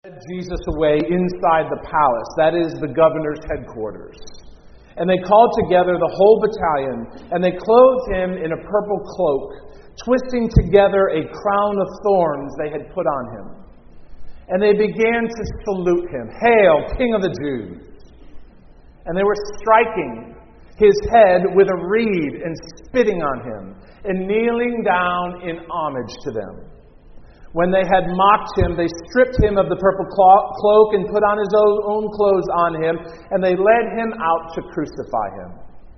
Jesus away inside the palace, that is the governor's headquarters. And they called together the whole battalion, and they clothed him in a purple cloak, twisting together a crown of thorns they had put on him. And they began to salute him, "Hail, King of the Jews!" And they were striking his head with a reed and spitting on him, and kneeling down in homage to them. When they had mocked him, they stripped him of the purple cloak and put on his own clothes on him, and they led him out to crucify him.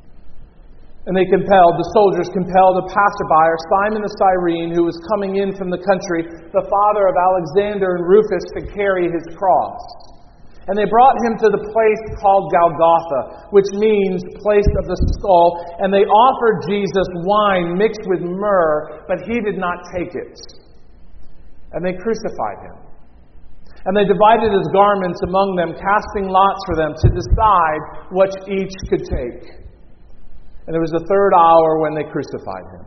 And the soldiers compelled a passerby, Simon the Cyrene, who was coming in from the country, the father of Alexander and Rufus, to carry his cross. And they brought him to the place called Golgotha, which means place of the skull, and they offered Jesus wine mixed with myrrh, but he did not take it. And they crucified him. And they divided his garments among them, casting lots for them to decide what each could take. And it was the third hour when they crucified him.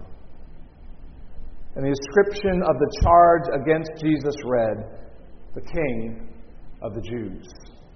And the inscription of the charge against Jesus read, "The King of the Jews."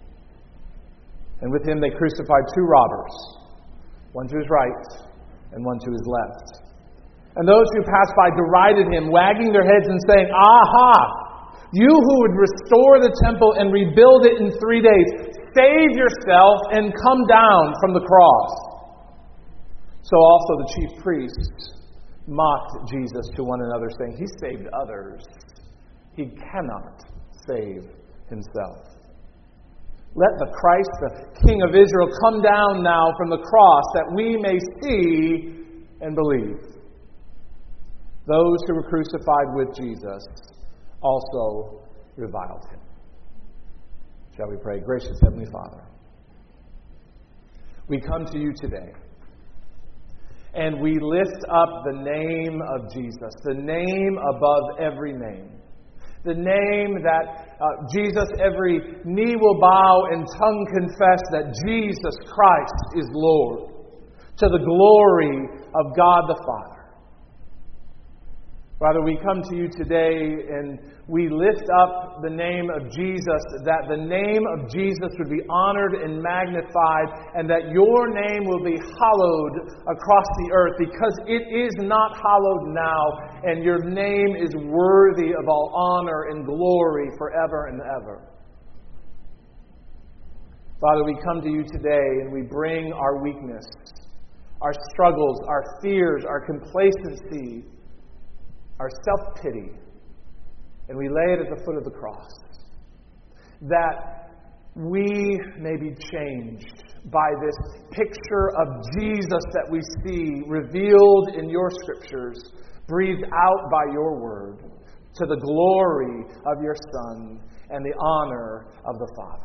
And with him they crucified two robbers, one to his right and one to his left. And those who passed by derided him, wagging their heads and saying, "Aha! You who would restore the temple and rebuild it in 3 days, save yourself and come down from the cross." So also the chief priests mocked Jesus to one another, saying, "He saved others. He cannot save himself. Let the Christ, the King of Israel, come down now from the cross, that we may see and believe." Those who were crucified with Jesus also reviled him. Shall we pray? Gracious Heavenly Father, we come to you today, and we lift up the name of Jesus, the name above every name. The name that Jesus, every knee will bow and tongue confess that Jesus Christ is Lord, to the glory of God the Father. Father, we come to you today and we lift up the name of Jesus, that the name of Jesus would be honored and magnified, and that your name will be hallowed across the earth, because it is not hallowed now, and your name is worthy of all honor and glory forever and ever. Father, we come to you today and we bring our weakness, our struggles, our fears, our complacency, our self-pity, and we lay it at the foot of the cross, that we may be changed by this picture of Jesus that we see revealed in your scriptures, breathed out by your word, to the glory of your Son and the honor of the Father.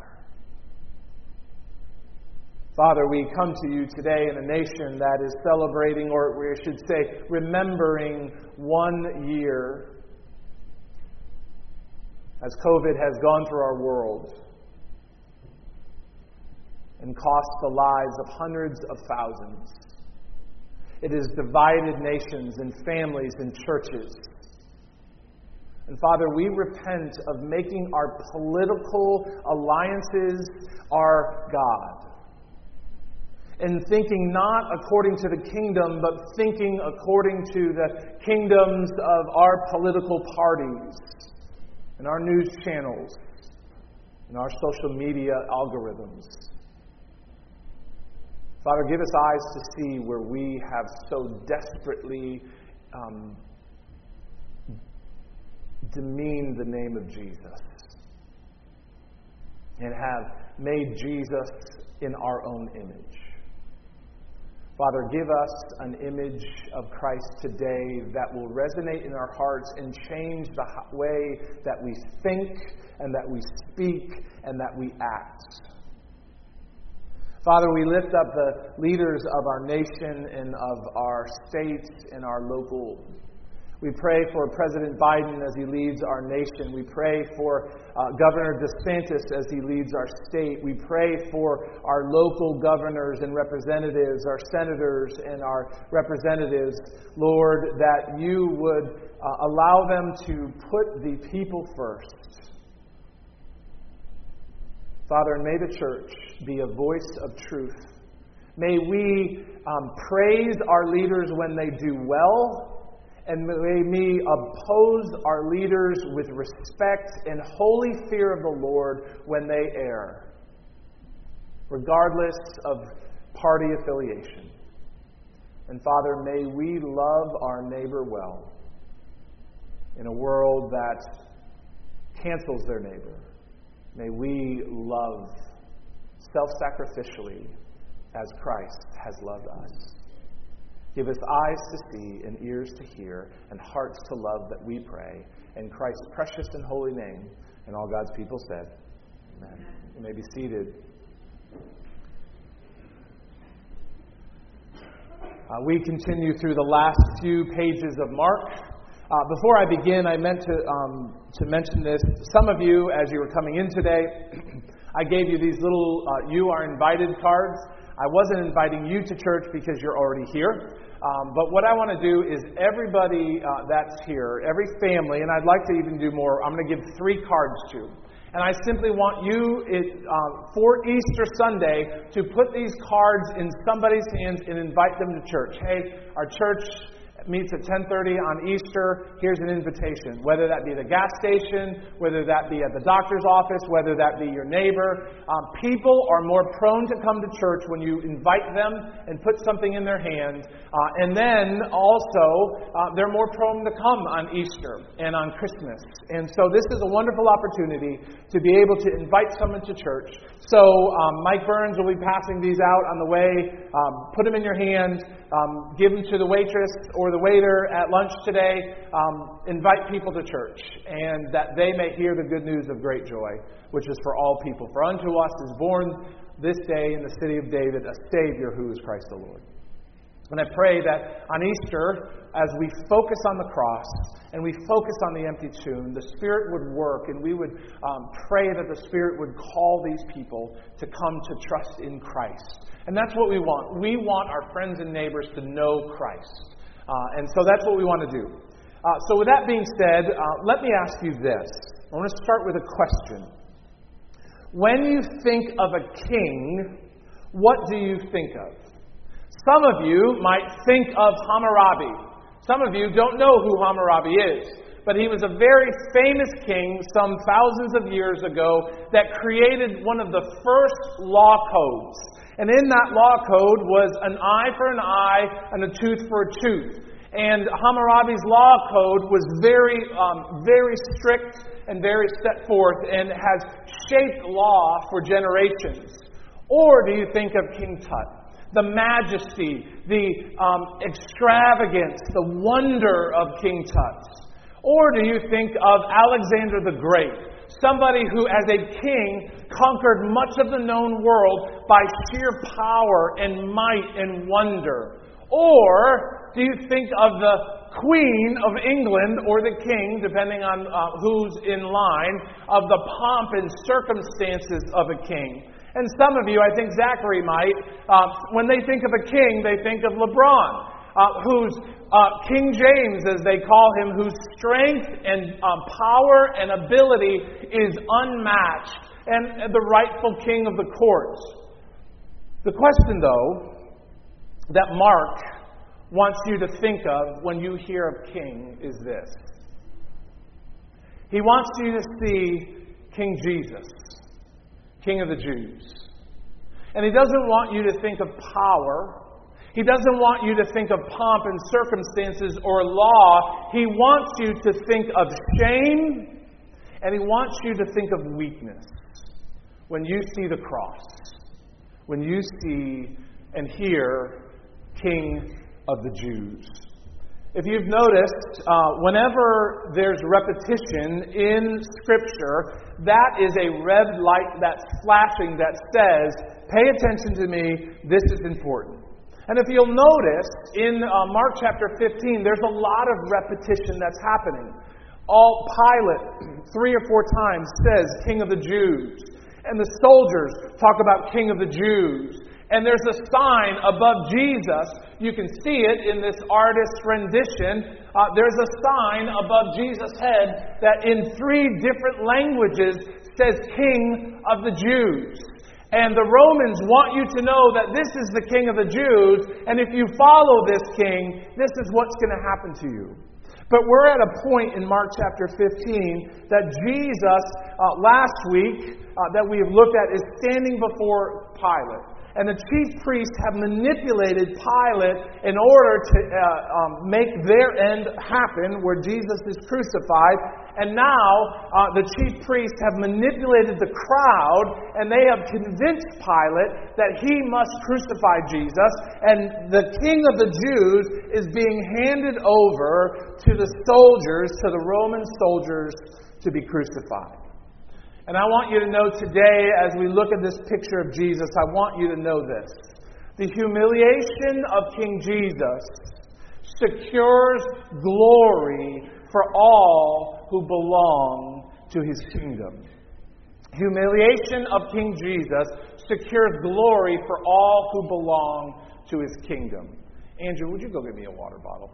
Father, we come to you today in a nation that is celebrating, or we should say, remembering 1 year as COVID has gone through our world and cost the lives of hundreds of thousands. It has divided nations and families and churches. And Father, we repent of making our political alliances our God, and thinking not according to the kingdom, but thinking according to the kingdoms of our political parties and our news channels and our social media algorithms. Father, give us eyes to see where we have so desperately demeaned the name of Jesus and have made Jesus in our own image. Father, give us an image of Christ today that will resonate in our hearts and change the way that we think and that we speak and that we act. Father, we lift up the leaders of our nation and of our states and our local. We pray for President Biden as he leads our nation. We pray for Governor DeSantis as he leads our state. We pray for our local governors and representatives, our senators and our representatives, Lord, that you would allow them to put the people first Father, and may the church be a voice of truth. May we praise our leaders when they do well, and may we oppose our leaders with respect and holy fear of the Lord when they err, regardless of party affiliation. And Father, may we love our neighbor well in a world that cancels their neighbor. May we love self-sacrificially as Christ has loved us. Give us eyes to see and ears to hear and hearts to love that we pray. In Christ's precious and holy name. And all God's people said, Amen. You may be seated. We continue through the last few pages of Mark. Before I begin, I meant to mention this. Some of you, as you were coming in today, I gave you these little "You Are Invited" cards. I wasn't inviting you to church because you're already here. But what I want to do is everybody that's here, every family, and I'd like to even do more, I'm going to give 3 cards to. And I simply want you, for Easter Sunday, to put these cards in somebody's hands and invite them to church. Hey, our church meets at 10:30 on Easter. Here's an invitation. Whether that be the gas station, whether that be at the doctor's office, whether that be your neighbor. People are more prone to come to church when you invite them and put something in their hand. And then also, they're more prone to come on Easter and on Christmas. And so this is a wonderful opportunity to be able to invite someone to church. So Mike Burns will be passing these out on the way. Put them in your hand. Give them to the waitress or the waiter at lunch today. Invite people to church, and that they may hear the good news of great joy, which is for all people. For unto us is born this day in the city of David a Savior, who is Christ the Lord. And I pray that on Easter, as we focus on the cross and we focus on the empty tomb, the Spirit would work, and we would pray that the Spirit would call these people to come to trust in Christ. And that's what we want. We want our friends and neighbors to know Christ. And so that's what we want to do. So with that being said, let me ask you this. I want to start with a question. When you think of a king, what do you think of? Some of you might think of Hammurabi. Some of you don't know who Hammurabi is. But he was a very famous king some thousands of years ago that created one of the first law codes. And in that law code was an eye for an eye and a tooth for a tooth. And Hammurabi's law code was very strict and very set forth and has shaped law for generations. Or do you think of King Tut? The majesty, the extravagance, the wonder of King Tut? Or do you think of Alexander the Great? Somebody who, as a king, conquered much of the known world by sheer power and might and wonder. Or do you think of the Queen of England or the king, depending on who's in line, of the pomp and circumstances of a king? And some of you, I think Zachary might, when they think of a king, they think of LeBron. Whose King James, as they call him, whose strength and power and ability is unmatched, and the rightful king of the court. The question, though, that Mark wants you to think of when you hear of king is this. He wants you to see King Jesus, King of the Jews. And he doesn't want you to think of power. He doesn't want you to think of pomp and circumstances or law. He wants you to think of shame, and he wants you to think of weakness when you see the cross, when you see and hear King of the Jews. If you've noticed, whenever there's repetition in Scripture, that is a red light that's flashing that says, pay attention to me, this is important. And if you'll notice, in Mark chapter 15, there's a lot of repetition that's happening. Pilate, 3 or 4 times, says, King of the Jews. And the soldiers talk about King of the Jews. And there's a sign above Jesus. You can see it in this artist's rendition. There's a sign above Jesus' head that in 3 different languages says King of the Jews. And the Romans want you to know that this is the King of the Jews, and if you follow this king, this is what's going to happen to you. But we're at a point in Mark chapter 15 that Jesus, last week, that we have looked at, is standing before Pilate. And the chief priests have manipulated Pilate in order to make their end happen, where Jesus is crucified. And now the chief priests have manipulated the crowd, and they have convinced Pilate that he must crucify Jesus. And the King of the Jews is being handed over to the soldiers, to the Roman soldiers, to be crucified. And I want you to know today, as we look at this picture of Jesus, I want you to know this. The humiliation of King Jesus secures glory for all who belong to his kingdom. Humiliation of King Jesus secures glory for all who belong to his kingdom. Andrew, would you go get me a water bottle?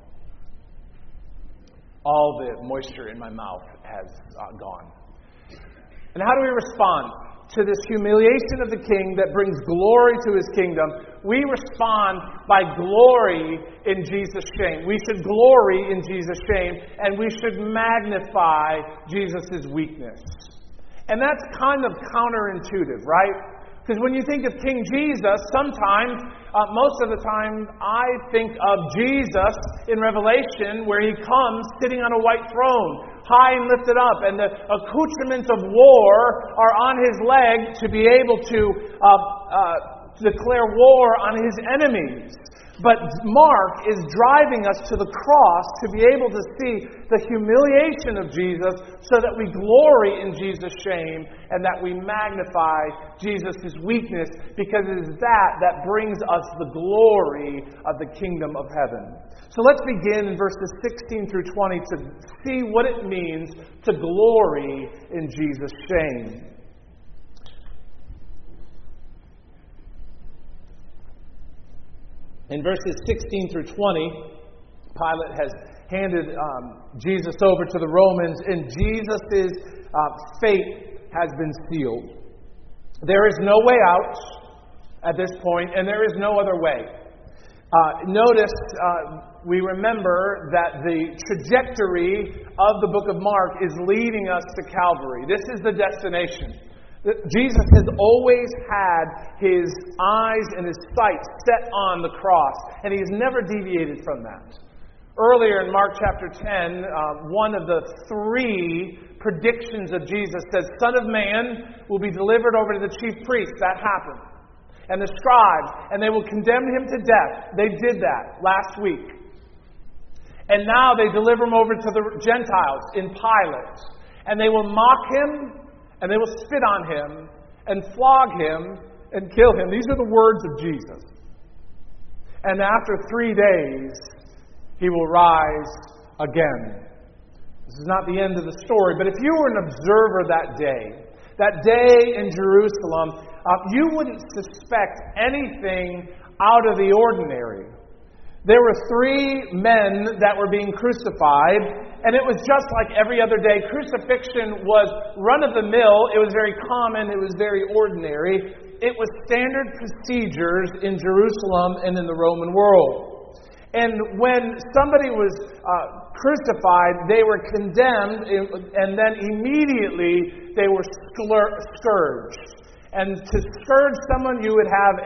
All the moisture in my mouth has gone. And how do we respond to this humiliation of the king that brings glory to his kingdom? We respond by glory in Jesus' shame. We should glory in Jesus' shame, and we should magnify Jesus' weakness. And that's kind of counterintuitive, right? Because when you think of King Jesus, sometimes, most of the time, I think of Jesus in Revelation, where he comes sitting on a white throne, high and lifted up, and the accoutrements of war are on his leg to be able to declare war on his enemies. But Mark is driving us to the cross to be able to see the humiliation of Jesus, so that we glory in Jesus' shame and that we magnify Jesus' weakness, because it is that brings us the glory of the kingdom of heaven. So let's begin in verses 16 through 20 to see what it means to glory in Jesus' shame. In verses 16 through 20, Pilate has handed Jesus over to the Romans, and Jesus' fate has been sealed. There is no way out at this point, and there is no other way. Notice, we remember that the trajectory of the book of Mark is leading us to Calvary. This is the destination. Jesus has always had his eyes and his sights set on the cross, and he has never deviated from that. Earlier in Mark chapter 10, one of the three predictions of Jesus says, Son of Man will be delivered over to the chief priests. That happened. And the scribes, and they will condemn him to death. They did that last week. And now they deliver him over to the Gentiles in Pilate. And they will mock him, and they will spit on him, and flog him, and kill him. These are the words of Jesus. And after 3 days, he will rise again. This is not the end of the story, but if you were an observer that day in Jerusalem, you wouldn't suspect anything out of the ordinary. There were 3 men that were being crucified, and it was just like every other day. Crucifixion was run-of-the-mill. It was very common. It was very ordinary. It was standard procedures in Jerusalem and in the Roman world. And when somebody was crucified, they were condemned, and then immediately they were scourged. And to scourge someone, you would have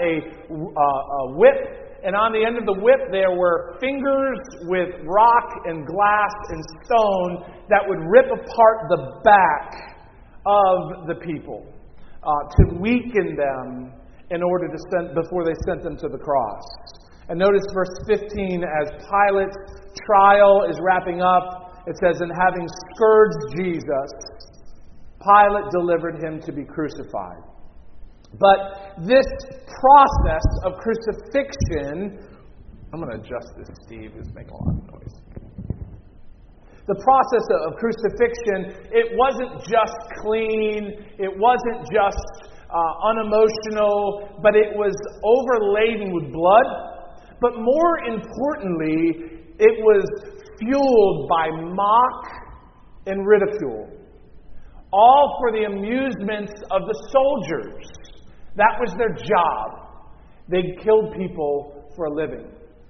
a whip. And on the end of the whip, there were fingers with rock and glass and stone that would rip apart the back of the people to weaken them in order to before they sent them to the cross. And notice verse 15, as Pilate's trial is wrapping up, it says, And having scourged Jesus, Pilate delivered him to be crucified. But this process of crucifixion, I'm going to adjust this, Steve, it's making a lot of noise. The process of crucifixion, it wasn't just clean, it wasn't just unemotional, but it was overladen with blood. But more importantly, it was fueled by mock and ridicule. all for the amusements of the soldiers. That was their job. They killed people for a living.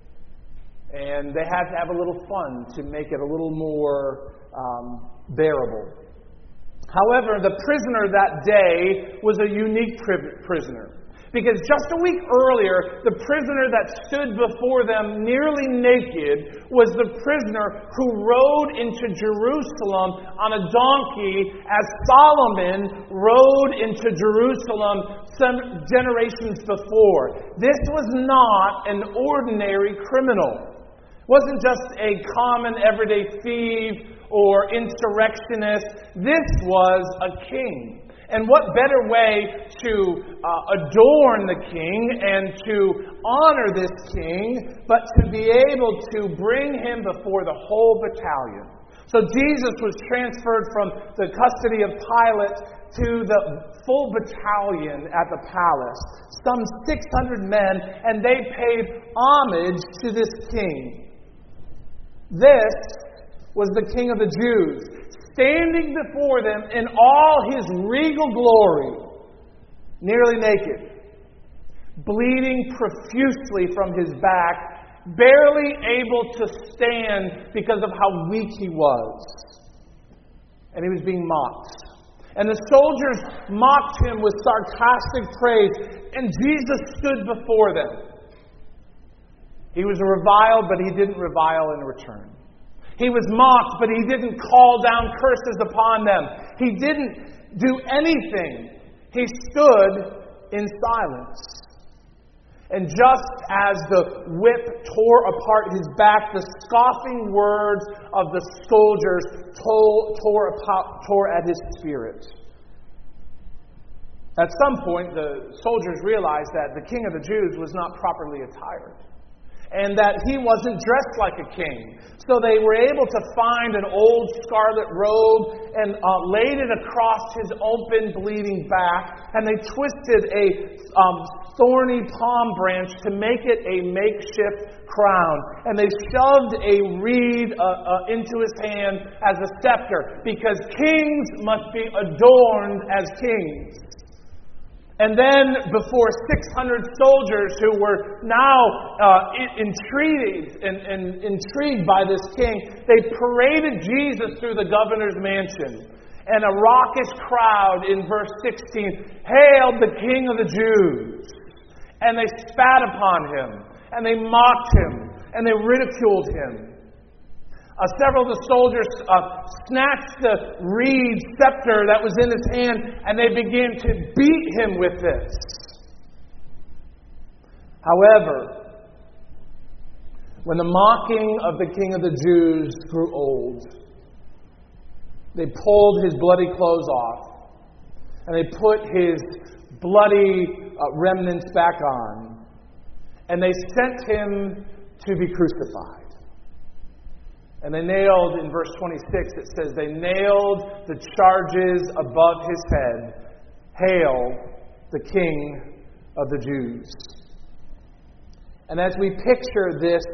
And they had to have a little fun to make it a little more bearable. However, the prisoner that day was a unique prisoner. Because just a week earlier, the prisoner that stood before them nearly naked was the prisoner who rode into Jerusalem on a donkey as Solomon rode into Jerusalem some generations before. This was not an ordinary criminal. It wasn't just a common everyday thief or insurrectionist. This was a king. And what better way to adorn the king and to honor this king, but to be able to bring him before the whole battalion. So Jesus was transferred from the custody of Pilate to the full battalion at the palace, some 600 men, and they paid homage to this king. This was the King of the Jews, standing before them in all his regal glory, nearly naked, bleeding profusely from his back, barely able to stand because of how weak he was. And he was being mocked. And the soldiers mocked him with sarcastic praise, and Jesus stood before them. He was reviled, but he didn't revile in return. He was mocked, but he didn't call down curses upon them. He didn't do anything. He stood in silence. And just as the whip tore apart his back, the scoffing words of the soldiers tore at his spirit. At some point, the soldiers realized that the King of the Jews was not properly attired, and that he wasn't dressed like a king. So they were able to find an old scarlet robe and laid it across his open, bleeding back. And they twisted a thorny palm branch to make it a makeshift crown. And they shoved a reed into his hand as a scepter, because kings must be adorned as kings. And then, before 600 soldiers who were now intrigued by this king, they paraded Jesus through the governor's mansion. And a raucous crowd, in verse 16, hailed the King of the Jews. And they spat upon him, and they mocked him, and they ridiculed him. Several of the soldiers snatched the reed scepter that was in his hand, and they began to beat him with this. However, when the mocking of the King of the Jews grew old, they pulled his bloody clothes off, and they put his bloody remnants back on, and they sent him to be crucified. And they nailed, in verse 26, it says, they nailed the charges above his head. Hail, the King of the Jews. And as we picture this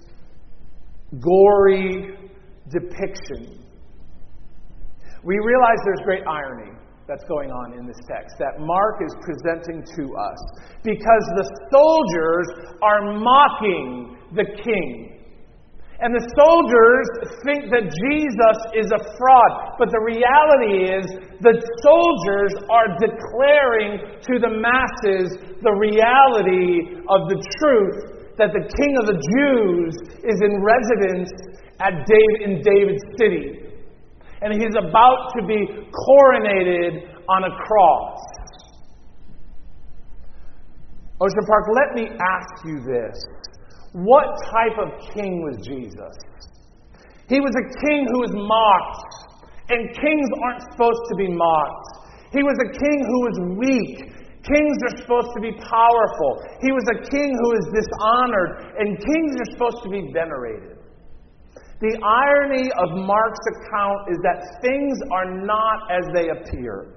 gory depiction, we realize there's great irony that's going on in this text that Mark is presenting to us. Because the soldiers are mocking the king. And the soldiers think that Jesus is a fraud. But the reality is, the soldiers are declaring to the masses the reality of the truth that the King of the Jews is in residence in David's city. And he's about to be coronated on a cross. Ocean Park, let me ask you this. What type of king was Jesus? He was a king who was mocked. And kings aren't supposed to be mocked. He was a king who was weak. Kings are supposed to be powerful. He was a king who is dishonored. And kings are supposed to be venerated. The irony of Mark's account is that things are not as they appear.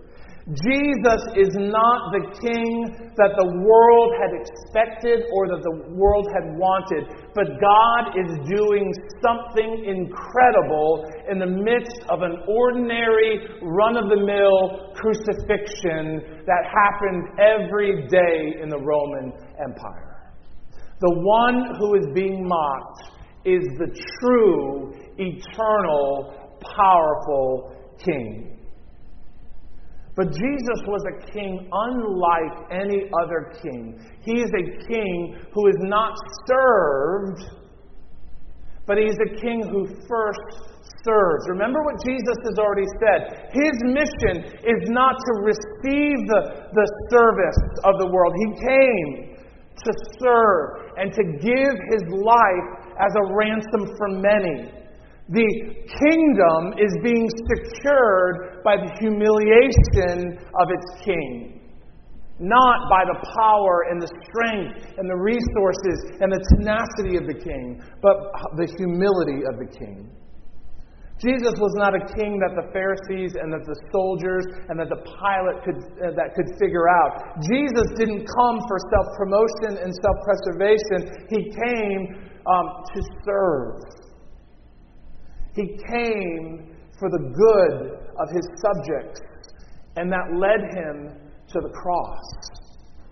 Jesus is not the king that the world had expected or that the world had wanted, but God is doing something incredible in the midst of an ordinary, run-of-the-mill crucifixion that happened every day in the Roman Empire. The one who is being mocked is the true, eternal, powerful king. But Jesus was a king unlike any other king. He is a king who is not served, but he's a king who first serves. Remember what Jesus has already said. His mission is not to receive the service of the world. He came to serve and to give his life as a ransom for many. The kingdom is being secured by the humiliation of its king, not by the power and the strength and the resources and the tenacity of the king, but the humility of the king. Jesus was not a king that the Pharisees and that the soldiers and that the Pilate could figure out. Jesus didn't come for self-promotion and self-preservation. He came to serve. He came for the good of his subjects, and that led him to the cross.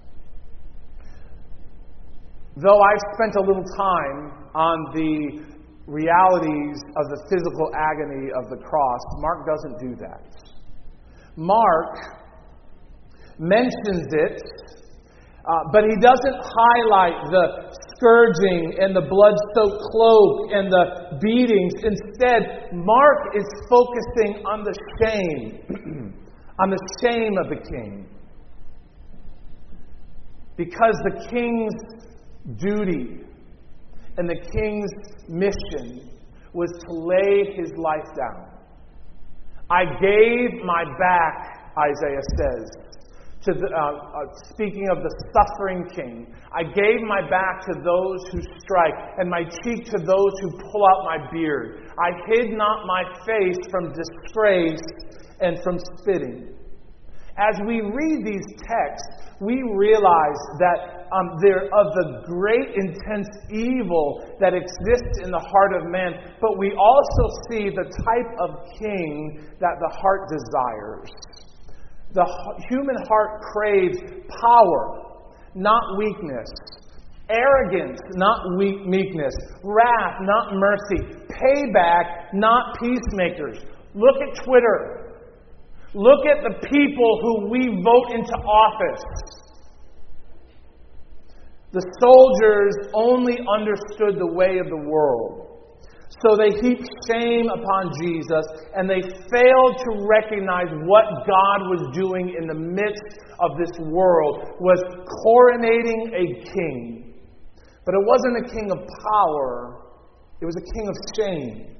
Though I've spent a little time on the realities of the physical agony of the cross, Mark doesn't do that. Mark mentions it, but he doesn't highlight the scourging and the blood-soaked cloak and the beatings. Instead, Mark is focusing on the shame, on the shame of the king. Because the king's duty and the king's mission was to lay his life down. I gave my back, Isaiah says, to speaking of the suffering king. I gave my back to those who strike, and my cheek to those who pull out my beard. I hid not my face from disgrace and from spitting. As we read these texts, we realize that they're of the great intense evil that exists in the heart of man, but we also see the type of king that the heart desires. The human heart craves power, not weakness. Arrogance, not meekness. Wrath, not mercy. Payback, not peacemakers. Look at Twitter. Look at the people who we vote into office. The soldiers only understood the way of the world. So they heaped shame upon Jesus, and they failed to recognize what God was doing in the midst of this world, was coronating a king. But it wasn't a king of power, it was a king of shame.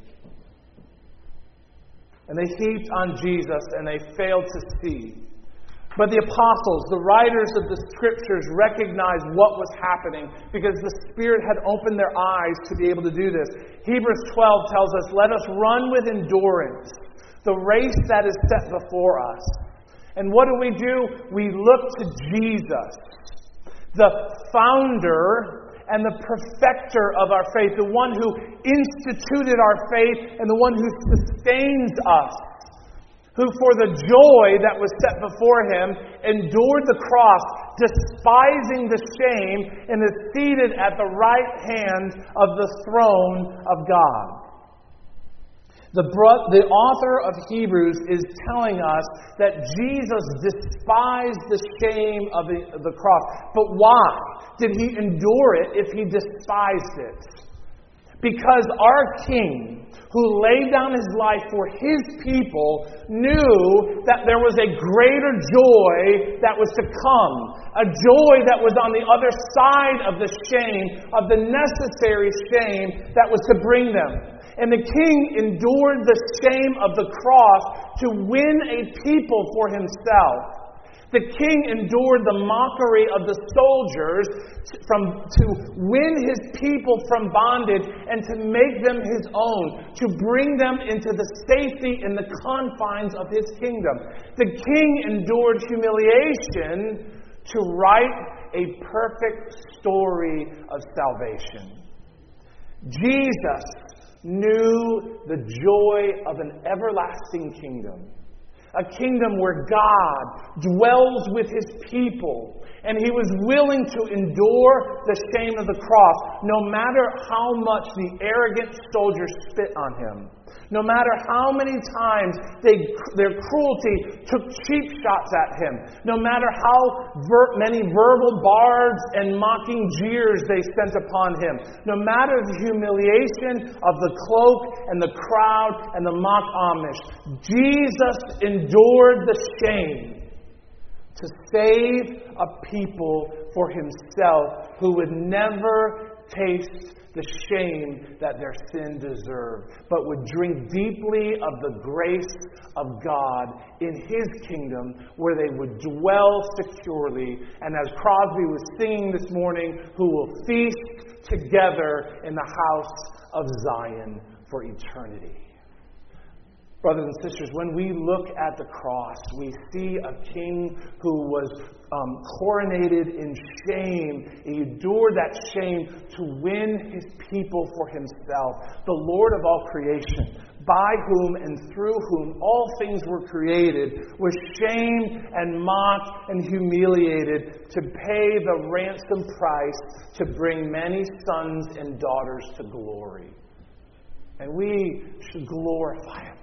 And they heaped on Jesus, and they failed to see. But the apostles, the writers of the Scriptures, recognized what was happening because the Spirit had opened their eyes to be able to do this. Hebrews 12 tells us, "Let us run with endurance the race that is set before us." And what do? We look to Jesus, the founder and the perfecter of our faith, the one who instituted our faith and the one who sustains us, who for the joy that was set before him endured the cross, despising the shame, and is seated at the right hand of the throne of God. The author of Hebrews is telling us that Jesus despised the shame of the cross. But why did he endure it if he despised it? Because our King, who laid down his life for his people, knew that there was a greater joy that was to come. A joy that was on the other side of the shame, of the necessary shame that was to bring them. And the King endured the shame of the cross to win a people for himself. The king endured the mockery of the soldiers to win his people from bondage and to make them his own, to bring them into the safety and the confines of his kingdom. The king endured humiliation to write a perfect story of salvation. Jesus knew the joy of an everlasting kingdom. A kingdom where God dwells with his people. And he was willing to endure the shame of the cross, no matter how much the arrogant soldiers spit on him. No matter how many times their cruelty took cheap shots at him. No matter how many verbal barbs and mocking jeers they sent upon him. No matter the humiliation of the cloak and the crowd and the mock Amish. Jesus endured the shame to save a people for himself who would never taste the shame that their sin deserved, but would drink deeply of the grace of God in his kingdom where they would dwell securely. And as Crosby was singing this morning, who will feast together in the house of Zion for eternity. Brothers and sisters, when we look at the cross, we see a king who was coronated in shame. He endured that shame to win his people for himself. The Lord of all creation, by whom and through whom all things were created, was shamed and mocked and humiliated to pay the ransom price to bring many sons and daughters to glory. And we should glorify him.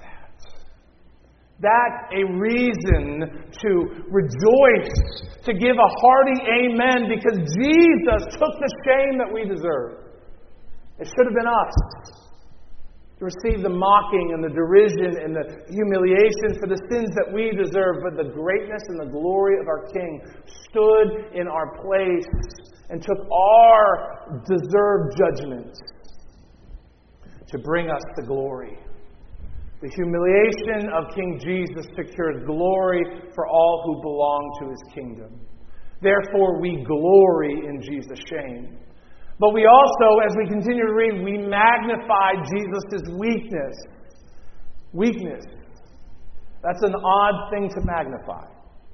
That's a reason to rejoice, to give a hearty amen, because Jesus took the shame that we deserve. It should have been us to receive the mocking and the derision and the humiliation for the sins that we deserve, but the greatness and the glory of our King stood in our place and took our deserved judgments to bring us to glory. The humiliation of King Jesus secures glory for all who belong to his kingdom. Therefore, we glory in Jesus' shame. But we also, as we continue to read, we magnify Jesus' weakness. Weakness. That's an odd thing to magnify.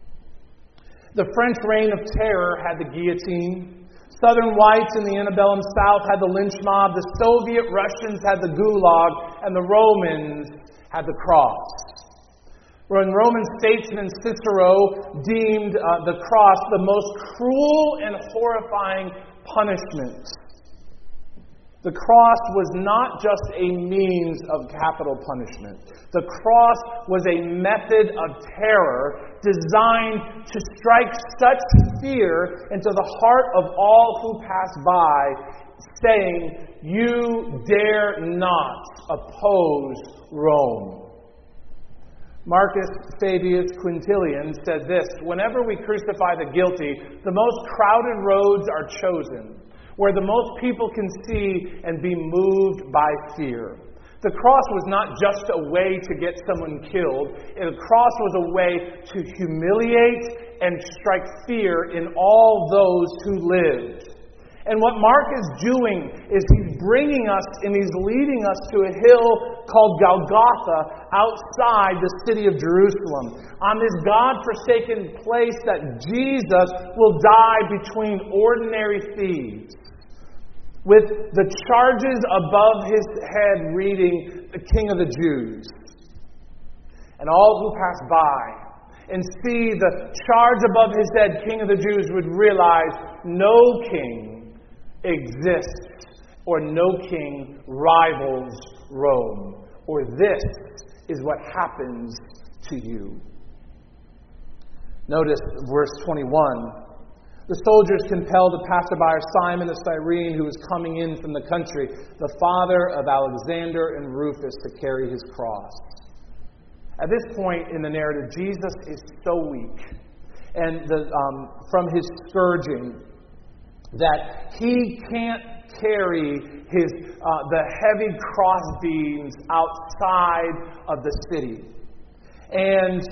The French reign of terror had the guillotine. Southern whites in the antebellum South had the lynch mob. The Soviet Russians had the gulag. And the Romans had the cross. When Roman statesman Cicero deemed the cross the most cruel and horrifying punishment. The cross was not just a means of capital punishment. The cross was a method of terror designed to strike such fear into the heart of all who pass by, saying, "You dare not oppose Rome." Marcus Fabius Quintilian said this: "Whenever we crucify the guilty, the most crowded roads are chosen, where the most people can see and be moved by fear." The cross was not just a way to get someone killed. The cross was a way to humiliate and strike fear in all those who lived. And what Mark is doing is he's bringing us and he's leading us to a hill called Golgotha outside the city of Jerusalem. On this God-forsaken place that Jesus will die between ordinary thieves, with the charges above his head reading, "The King of the Jews." And all who pass by and see the charge above his head, "King of the Jews," would realize no king exists, or no king rivals Rome, or this is what happens to you. Notice verse 21. The soldiers compelled a passerby, Simon the Cyrene, who was coming in from the country, the father of Alexander and Rufus, to carry his cross. At this point in the narrative, Jesus is so weak, and from his scourging, that he can't carry the heavy crossbeams outside of the city. And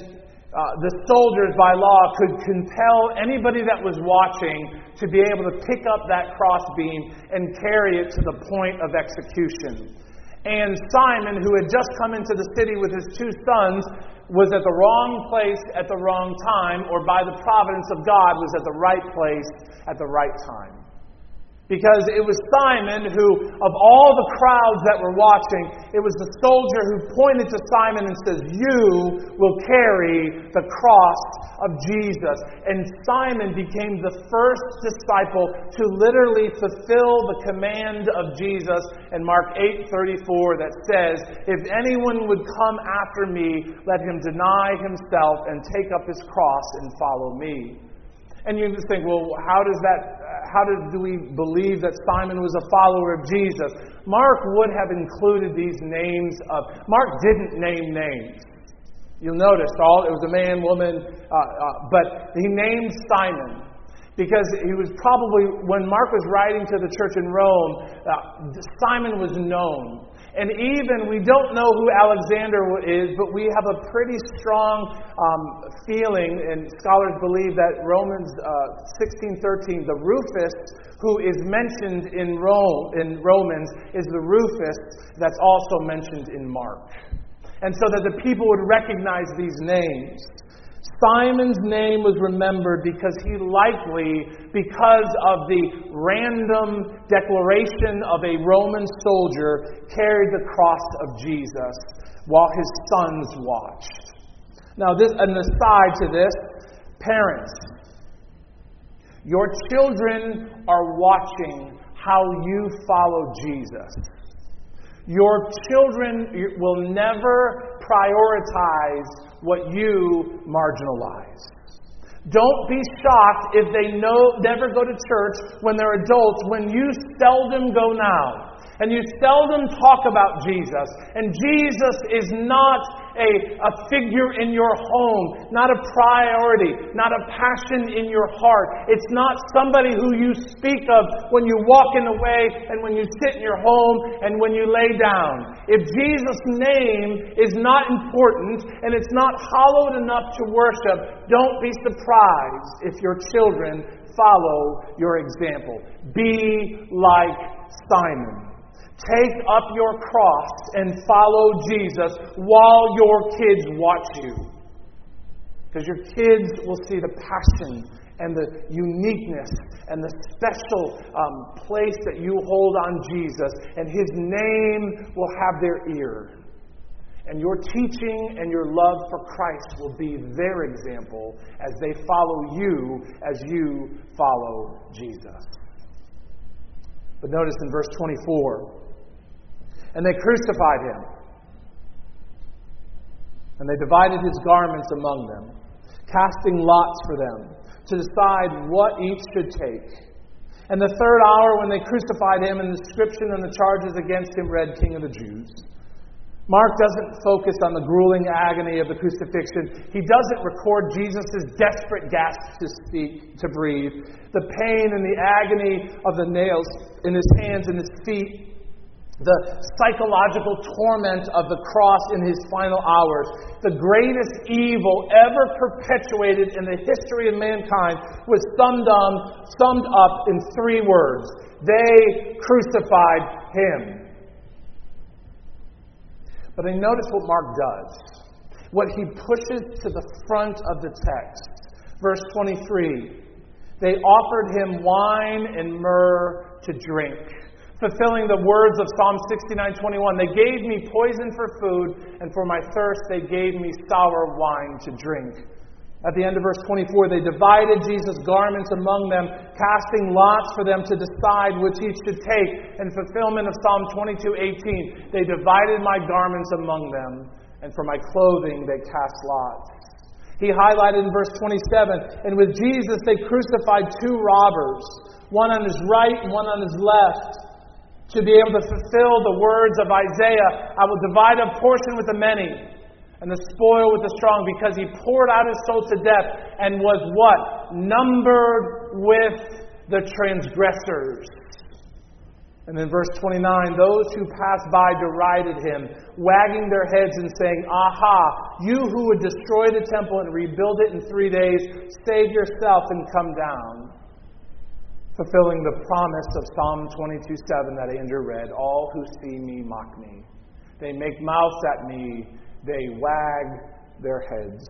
the soldiers by law could compel anybody that was watching to be able to pick up that crossbeam and carry it to the point of execution. And Simon, who had just come into the city with his 2 sons, was at the wrong place at the wrong time, or by the providence of God was at the right place at the right time. Because it was Simon who, of all the crowds that were watching, it was the soldier who pointed to Simon and says, "You will carry the cross of Jesus." And Simon became the first disciple to literally fulfill the command of Jesus in Mark 8:34 that says, "If anyone would come after me, let him deny himself and take up his cross and follow me." And you just think, well, how do we believe that Simon was a follower of Jesus? Mark would have included these names of... Mark didn't name names. You'll notice, it was a man, woman, but he named Simon. Because he was probably, when Mark was writing to the church in Rome, Simon was known. And even, we don't know who Alexander is, but we have a pretty strong feeling, and scholars believe that Romans 16:13, the Rufus who is mentioned in Romans is the Rufus that's also mentioned in Mark. And so that the people would recognize these names. Simon's name was remembered because he likely, because of the random declaration of a Roman soldier, carried the cross of Jesus while his sons watched. Now, an aside to this, parents, your children are watching how you follow Jesus. Your children will never prioritize what you marginalize. Don't be shocked if they never go to church when they're adults, when you seldom go now. And you seldom talk about Jesus. And Jesus is not a figure in your home, not a priority, not a passion in your heart. It's not somebody who you speak of when you walk in the way and when you sit in your home and when you lay down. If Jesus' name is not important and it's not hallowed enough to worship, don't be surprised if your children follow your example. Be like Simon. Take up your cross and follow Jesus while your kids watch you. Because your kids will see the passion and the uniqueness and the special place that you hold on Jesus. And His name will have their ear. And your teaching and your love for Christ will be their example as they follow you as you follow Jesus. But notice in verse 24... "And they crucified him. And they divided his garments among them, casting lots for them, to decide what each should take. And the 3rd hour, when they crucified him, and the inscription and the charges against him read, King of the Jews." Mark doesn't focus on the grueling agony of the crucifixion. He doesn't record Jesus' desperate gasp to breathe, the pain and the agony of the nails in his hands and his feet, the psychological torment of the cross in his final hours. The greatest evil ever perpetuated in the history of mankind was summed up in 3 words. They crucified him. But I notice what Mark does. What he pushes to the front of the text. Verse 23. "They offered him wine and myrrh to drink." Fulfilling the words of Psalm 69:21, "They gave me poison for food, and for my thirst they gave me sour wine to drink." At the end of verse 24, "They divided Jesus' garments among them, casting lots for them to decide which each should take." In fulfillment of Psalm 22:18, "They divided my garments among them, and for my clothing they cast lots." He highlighted in verse 27, "And with Jesus they crucified 2 robbers, one on his right and one on his left, to be able to fulfill the words of Isaiah, I will divide a portion with the many and the spoil with the strong, because he poured out his soul to death and was" what? "Numbered with the transgressors." And then verse 29, those who passed by derided him, wagging their heads and saying, Aha, you who would destroy the temple and rebuild it in 3 days, save yourself and come down. Fulfilling the promise of Psalm 22:7 that Andrew read, all who see me mock me. They make mouths at me, they wag their heads.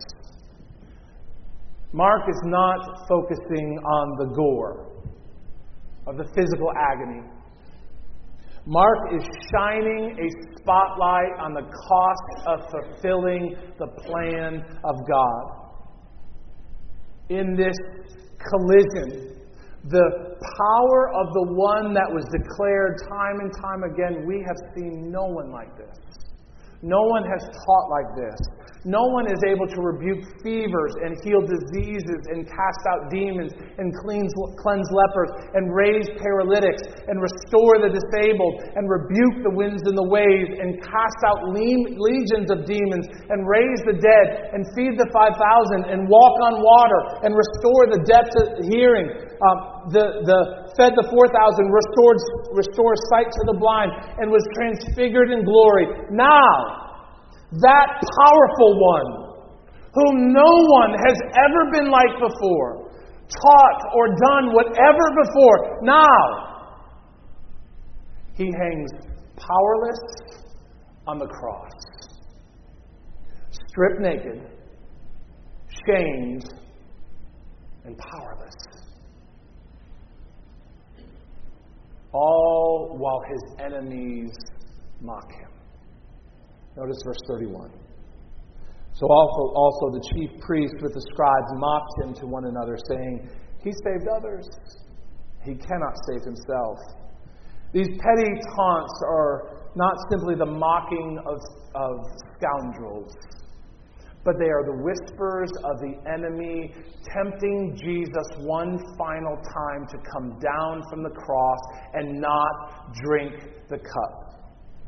Mark is not focusing on the gore of the physical agony. Mark is shining a spotlight on the cost of fulfilling the plan of God. In this collision, the power of the one that was declared time and time again, we have seen no one like this. No one has taught like this. No one is able to rebuke fevers and heal diseases and cast out demons and cleanse lepers and raise paralytics and restore the disabled and rebuke the winds and the waves and cast out legions of demons and raise the dead and feed the 5,000 and walk on water and restore the deaf to hearing. Fed the 4,000, restored sight to the blind, and was transfigured in glory. Now, that powerful one, whom no one has ever been like before, taught or done whatever before, now, he hangs powerless on the cross. Stripped naked, shamed, and powerless. All while his enemies mock him. Notice verse 31. So also the chief priests with the scribes mocked him to one another, saying, He saved others. He cannot save himself. These petty taunts are not simply the mocking of scoundrels, but they are the whispers of the enemy tempting Jesus one final time to come down from the cross and not drink the cup.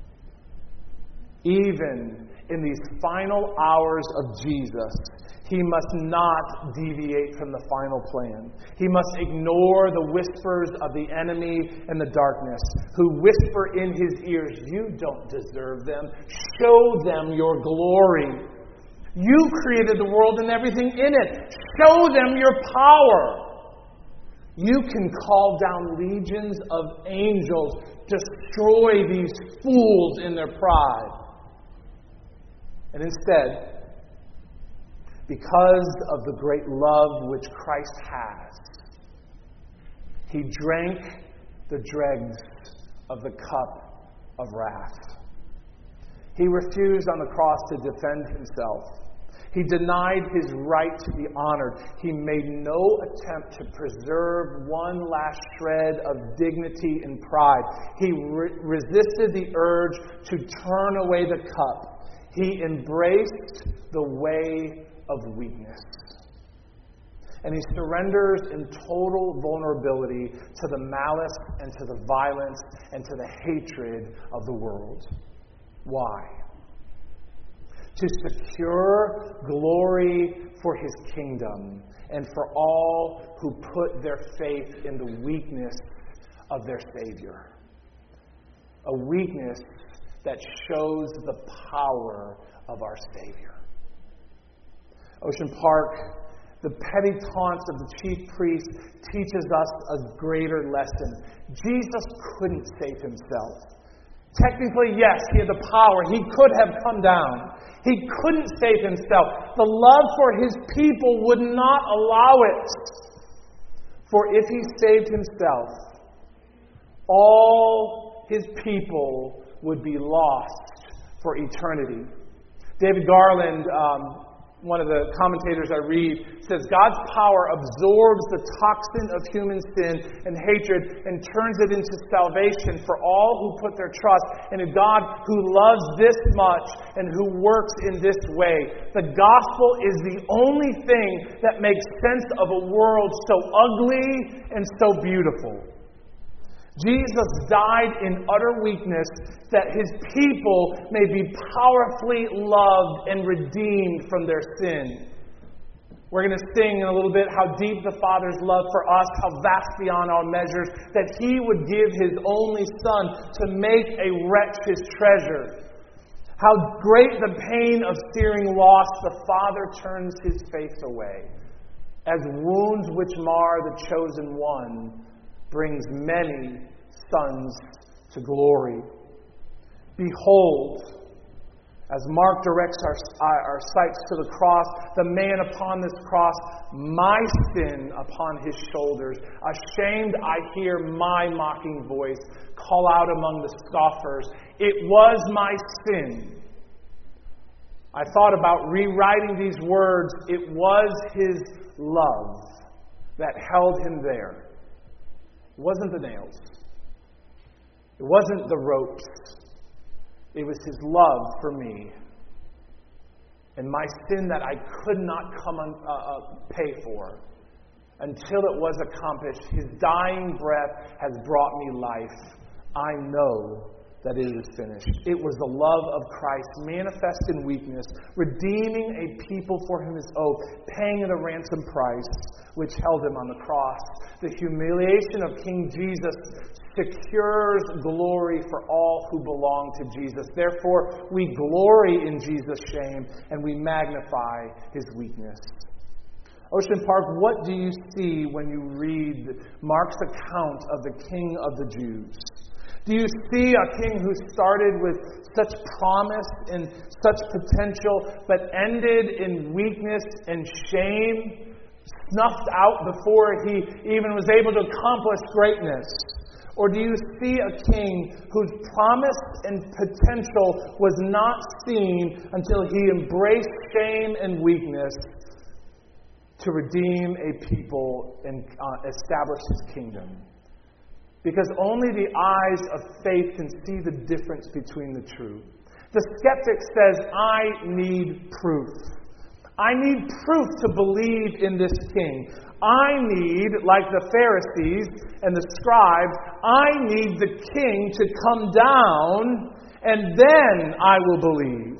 Even in these final hours of Jesus, he must not deviate from the final plan. He must ignore the whispers of the enemy and the darkness, who whisper in his ears, You don't deserve them. Show them your glory. You created the world and everything in it. Show them your power. You can call down legions of angels. Destroy these fools in their pride. And instead, because of the great love which Christ has, he drank the dregs of the cup of wrath. He refused on the cross to defend himself. He denied his right to be honored. He made no attempt to preserve one last shred of dignity and pride. He resisted the urge to turn away the cup. He embraced the way of weakness. And he surrenders in total vulnerability to the malice and to the violence and to the hatred of the world. Why? To secure glory for his kingdom and for all who put their faith in the weakness of their Savior. A weakness that shows the power of our Savior. Ocean Park, the petty taunts of the chief priests teaches us a greater lesson. Jesus couldn't save himself. Technically, yes, he had the power. He could have come down. He couldn't save himself. The love for his people would not allow it. For if he saved himself, all his people would be lost for eternity. David Garland, one of the commentators I read, says God's power absorbs the toxin of human sin and hatred and turns it into salvation for all who put their trust in a God who loves this much and who works in this way. The gospel is the only thing that makes sense of a world so ugly and so beautiful. Jesus died in utter weakness that his people may be powerfully loved and redeemed from their sin. We're going to sing in a little bit how deep the Father's love for us, how vast beyond our measures, that He would give His only Son to make a wretch His treasure. How great the pain of searing loss, the Father turns His face away. As wounds which mar the chosen one, brings many sons to glory. Behold, as Mark directs our sights to the cross, the man upon this cross, my sin upon his shoulders. Ashamed, I hear my mocking voice call out among the scoffers, it was my sin. I thought about rewriting these words. It was His love that held Him there. It wasn't the nails. It wasn't the ropes. It was His love for me. And my sin that I could not pay for. Until it was accomplished, His dying breath has brought me life. I know that it is finished. It was the love of Christ manifest in weakness, redeeming a people for His oath, paying the ransom price which held Him on the cross. The humiliation of King Jesus secures glory for all who belong to Jesus. Therefore, we glory in Jesus' shame and we magnify His weakness. Ocean Park, what do you see when you read Mark's account of the King of the Jews? Do you see a king who started with such promise and such potential, but ended in weakness and shame, snuffed out before he even was able to accomplish greatness? Or do you see a king whose promise and potential was not seen until he embraced shame and weakness to redeem a people and establish His kingdom? Because only the eyes of faith can see the difference between the two. The skeptic says, I need proof. I need proof to believe in this king. I need, like the Pharisees and the scribes, I need the king to come down and then I will believe.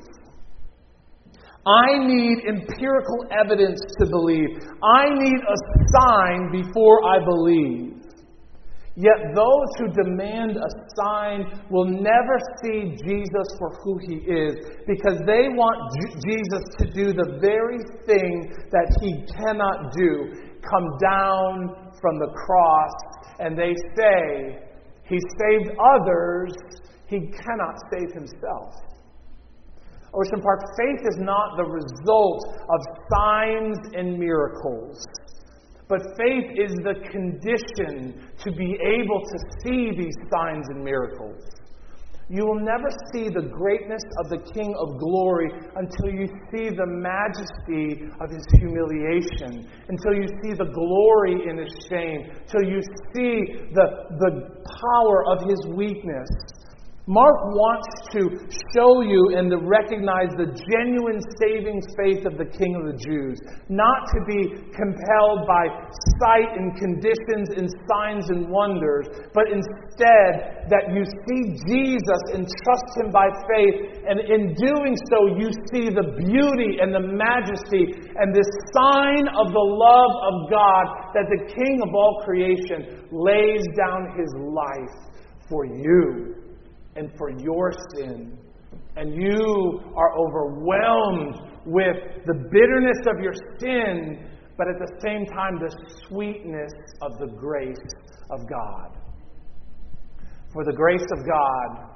I need empirical evidence to believe. I need a sign before I believe. Yet those who demand a sign will never see Jesus for who He is, because they want Jesus to do the very thing that He cannot do, come down from the cross, and they say, He saved others, He cannot save Himself. Ocean Park, faith is not the result of signs and miracles. But faith is the condition to be able to see these signs and miracles. You will never see the greatness of the King of Glory until you see the majesty of His humiliation, until you see the glory in His shame, until you see the power of His weakness. Mark wants to show you and to recognize the genuine saving faith of the King of the Jews. Not to be compelled by sight and conditions and signs and wonders, but instead that you see Jesus and trust Him by faith, and in doing so you see the beauty and the majesty and this sign of the love of God, that the King of all creation lays down His life for you and for your sin. And you are overwhelmed with the bitterness of your sin, but at the same time the sweetness of the grace of God. For the grace of God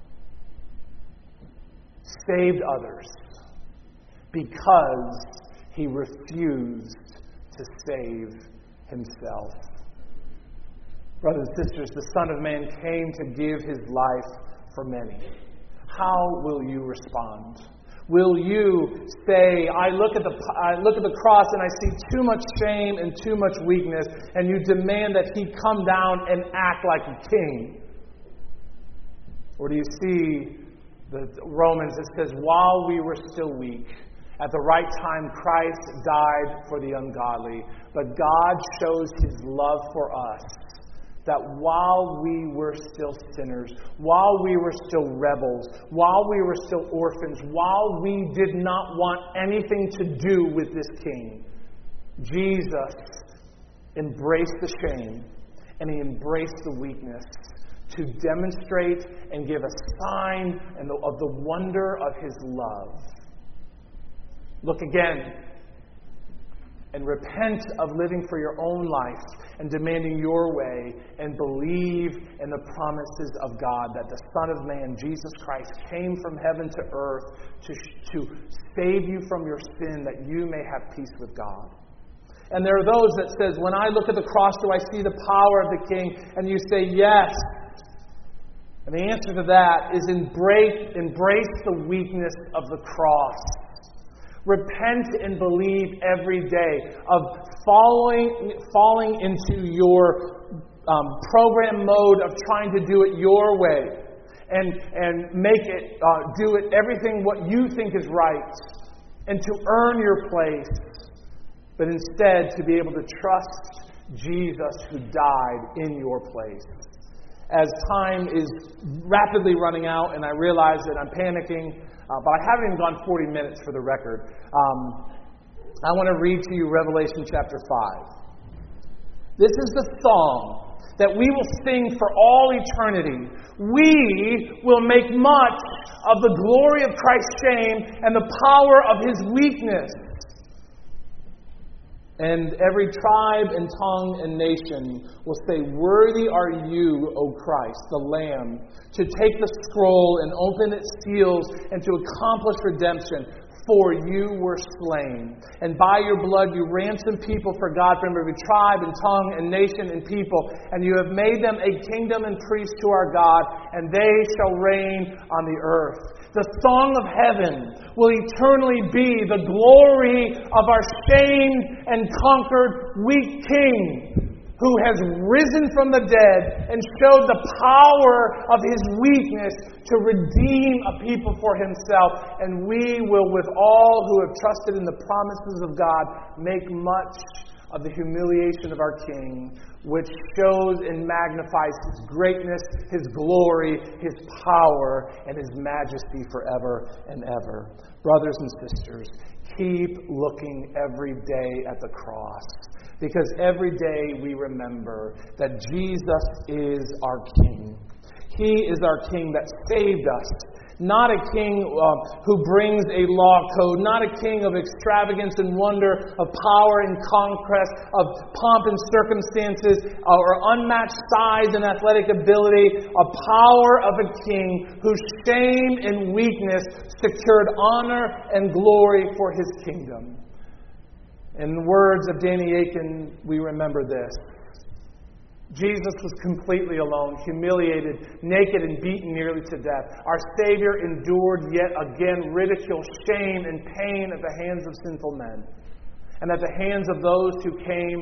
saved others because He refused to save Himself. Brothers and sisters, the Son of Man came to give His life for many. How will you respond? Will you say, I look at the cross and I see too much shame and too much weakness, and you demand that He come down and act like a king? Or do you see the Romans that says, while we were still weak, at the right time Christ died for the ungodly, but God shows His love for us, that while we were still sinners, while we were still rebels, while we were still orphans, while we did not want anything to do with this king, Jesus embraced the shame and he embraced the weakness to demonstrate and give a sign of the wonder of his love. Look again and repent of living for your own life and demanding your way, and believe in the promises of God that the Son of Man, Jesus Christ, came from heaven to earth to save you from your sin, that you may have peace with God. And there are those that says, when I look at the cross, do I see the power of the King? And you say, yes. And the answer to that is embrace the weakness of the cross. Repent and believe every day of falling into your program mode of trying to do it your way and make it do it everything what you think is right and to earn your place, but instead to be able to trust Jesus who died in your place. As time is rapidly running out and I realize that I'm panicking, but I haven't even gone 40 minutes for the record. I want to read to you Revelation chapter 5. This is the song that we will sing for all eternity. We will make much of the glory of Christ's shame and the power of his weakness. And every tribe and tongue and nation will say, worthy are you, O Christ, the Lamb, to take the scroll and open its seals and to accomplish redemption. For you were slain, and by your blood you ransomed people for God from every tribe and tongue and nation and people, and you have made them a kingdom and priests to our God, and they shall reign on the earth. The song of heaven will eternally be the glory of our shamed and conquered weak King, who has risen from the dead and showed the power of his weakness to redeem a people for himself. And we will, with all who have trusted in the promises of God, make much of the humiliation of our King, which shows and magnifies his greatness, his glory, his power, and his majesty forever and ever. Brothers and sisters, keep looking every day at the cross. Because every day we remember that Jesus is our King. He is our King that saved us. Not a king who brings a law code. Not a king of extravagance and wonder, of power and conquest, of pomp and circumstances, or unmatched size and athletic ability. A power of a king whose shame and weakness secured honor and glory for his kingdom. In the words of Danny Aiken, we remember this. Jesus was completely alone, humiliated, naked, and beaten nearly to death. Our Savior endured yet again ridicule, shame, and pain at the hands of sinful men, and at the hands of those he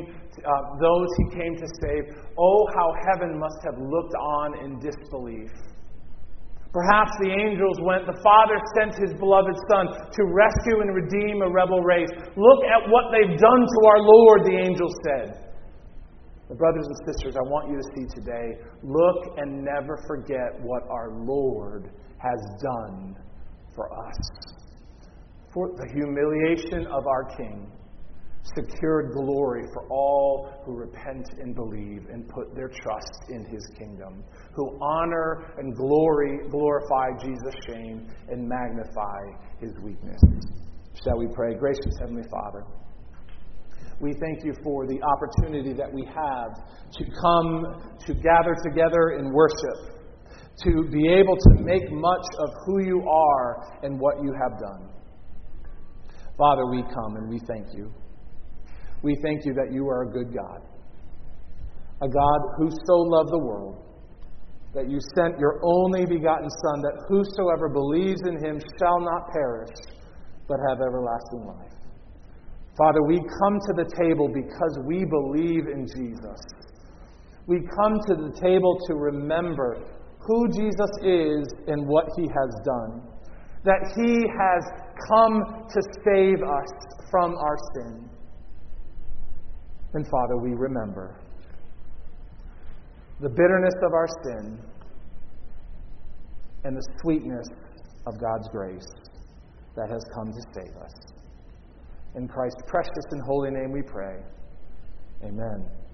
came to save. Oh, how heaven must have looked on in disbelief. Perhaps the angels went, the Father sent his beloved Son to rescue and redeem a rebel race. Look at what they've done to our Lord, the angels said. But brothers and sisters, I want you to see today, look and never forget what our Lord has done for us. For the humiliation of our King secured glory for all who repent and believe and put their trust in his kingdom, who honor and glorify Jesus' shame and magnify his weakness. Shall we pray? Gracious Heavenly Father, we thank you for the opportunity that we have to come to gather together in worship, to be able to make much of who you are and what you have done. Father, we come and we thank you. We thank you that you are a good God, a God who so loved the world that you sent your only begotten Son, that whosoever believes in him shall not perish, but have everlasting life. Father, we come to the table because we believe in Jesus. We come to the table to remember who Jesus is and what he has done, that he has come to save us from our sin. And Father, we remember the bitterness of our sin and the sweetness of God's grace that has come to save us. In Christ's precious and holy name we pray. Amen.